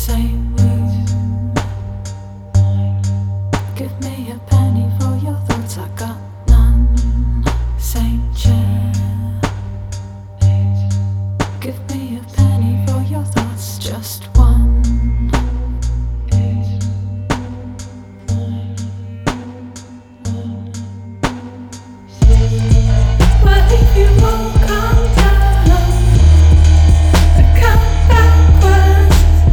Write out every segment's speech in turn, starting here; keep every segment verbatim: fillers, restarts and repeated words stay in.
Saint Louis. Give me a penny for your thoughts, I got none. Saint Chair. Give me a penny for your thoughts, just one. But if you won't come down, I come backwards.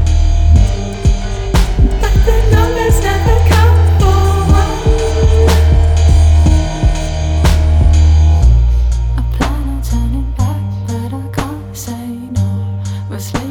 But the numbers never come forward. I plan on turning back, but I can't say no. Was